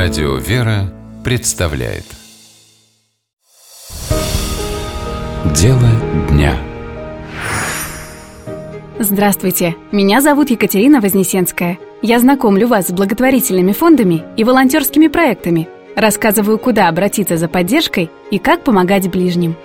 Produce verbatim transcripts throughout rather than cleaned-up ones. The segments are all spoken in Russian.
Радио «Вера» представляет Дело дня. Здравствуйте, меня зовут Екатерина Вознесенская. Я знакомлю вас с благотворительными фондами и волонтерскими проектами, рассказываю, куда обратиться за поддержкой и как помогать ближним.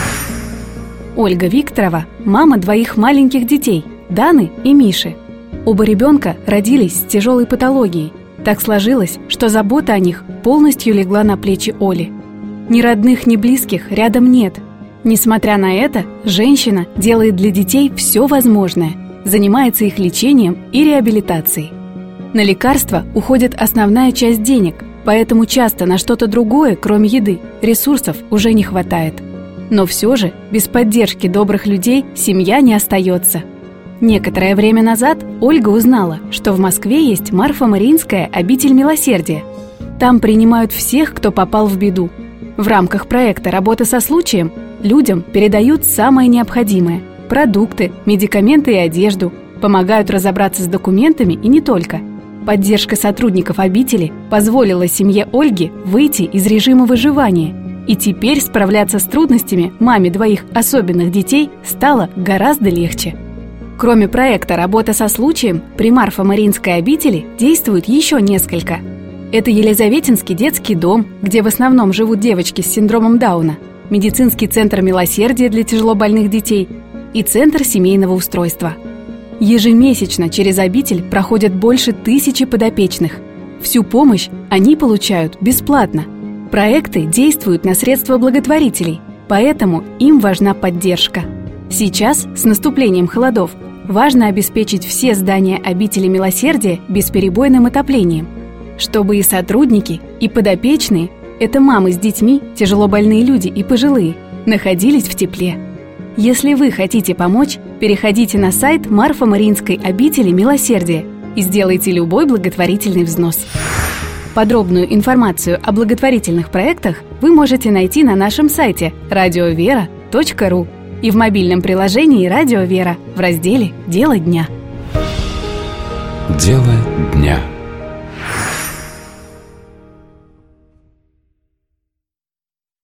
Ольга Викторова – мама двоих маленьких детей – Даны и Миши. Оба ребенка родились с тяжелой патологией. Так сложилось, что забота о них полностью легла на плечи Оли. Ни родных, ни близких рядом нет. Несмотря на это, женщина делает для детей все возможное, занимается их лечением и реабилитацией. На лекарства уходит основная часть денег, поэтому часто на что-то другое, кроме еды, ресурсов уже не хватает. Но все же без поддержки добрых людей семья не остается. Некоторое время назад Ольга узнала, что в Москве есть Марфа-Мариинская обитель милосердия. Там принимают всех, кто попал в беду. В рамках проекта «Работа со случаем» людям передают самое необходимое – продукты, медикаменты и одежду, помогают разобраться с документами и не только. Поддержка сотрудников обители позволила семье Ольги выйти из режима выживания, и теперь справляться с трудностями маме двоих особенных детей стало гораздо легче. Кроме проекта «Работа со случаем», при Марфа-Мариинской обители действует еще несколько. Это Елизаветинский детский дом, где в основном живут девочки с синдромом Дауна, медицинский центр милосердия для тяжелобольных детей и центр семейного устройства. Ежемесячно через обитель проходят больше тысячи подопечных. Всю помощь они получают бесплатно. Проекты действуют на средства благотворителей, поэтому им важна поддержка. Сейчас, с наступлением холодов, важно обеспечить все здания обители милосердия бесперебойным отоплением, чтобы и сотрудники, и подопечные – это мамы с детьми, тяжелобольные люди и пожилые – находились в тепле. Если вы хотите помочь, переходите на сайт Марфа-Мариинской обители милосердия и сделайте любой благотворительный взнос. Подробную информацию о благотворительных проектах вы можете найти на нашем сайте радиовера точка ру и в мобильном приложении «Радио Вера» в разделе «Дело дня». Дело дня.